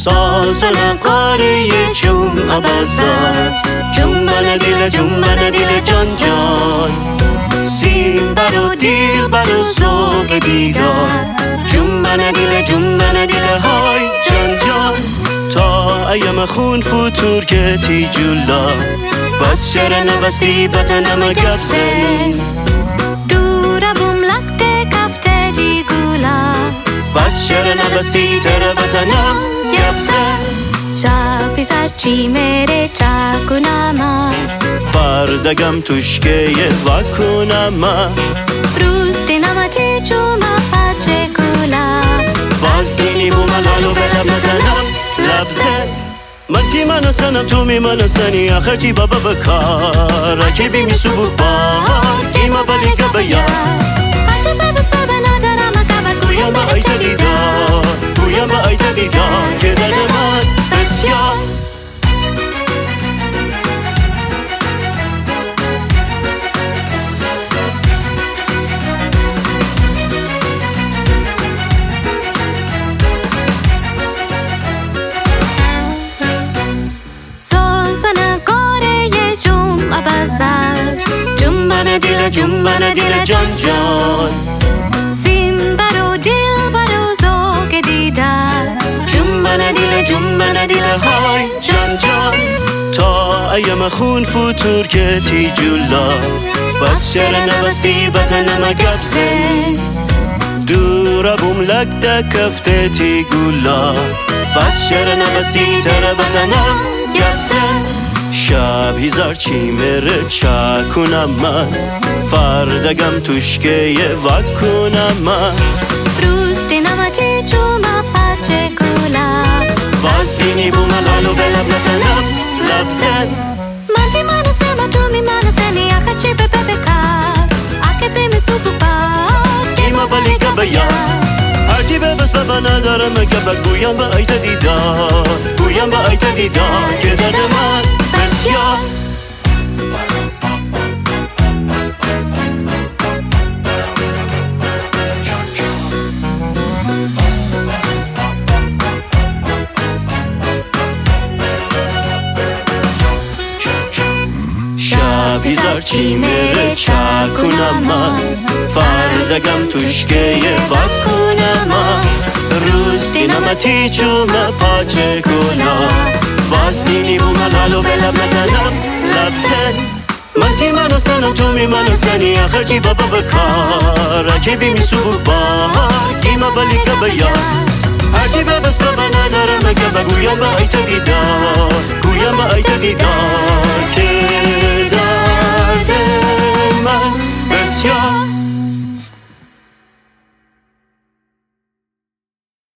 ساز و نقاره جمعه بازار، جنبن دل جان جان، سیم برو دیل برو ذوق دیدار، جنبن دل های جان جان. تا ایم خون فتور که تی جولا، بس شر نبستی بطنم گبزه، دور بوم لکته کفته دی گولا، بس شر نبستی تر بطنم گبزه. شبی سرچی میره چاکنما، فردگم توشکه وکنما، روز دینما تی چوما پچه کولا، باز دینی بوم لالو بلب نزنم لبزه. من تی منو سنم تو می منو سنی، آخر چی بابا بکار رکبی می سبو بار گیما بلی گبیا، هرچه ببس بابا ندارم اکبر گویم با ایت دیدار، گویم با ایت دیدار که درد من بسیار. جنبن دل جان جان، سیم برو دل برو ذوق دیدار، جنبن دل های جان جان. تا ایم خون فتور که تی جولا، بس شر نبستی بطنم گبزه، دور بوم لکته کفته تی گولا، بس شر نبستی تر بطنم گبزه. شب هزار چی میره چاکنم من، فردگم توشکه وکنم من، روز دینما تی چوما پچه کولا، باز دینی بوم لالو بلب نزنم لبزه. من تی منو سنم تو می منو سنی، آخر چی به بکار آکه بیمی سوپو بار گیما بلی گبیا، هرچی ببس بابا ندارم گبا، گویم با ایت دیدار، گویم با ایت دیدار که درد من بسیار. شب هزار چی میره چاکنم من، فردگم توشکه وکنم من، روز دینم تی چوم پاچه کولا، باز دینی بوم لالو بلب نزنم لبزه. من تی منو سنم تو می منو سنی، آخر چی بابا بکار رکبی می سبو بار گیما بلی گبیا، هرچی ببس بابا ندارم گبا، گویم با ایت دیدار، گویم با ایت دیدار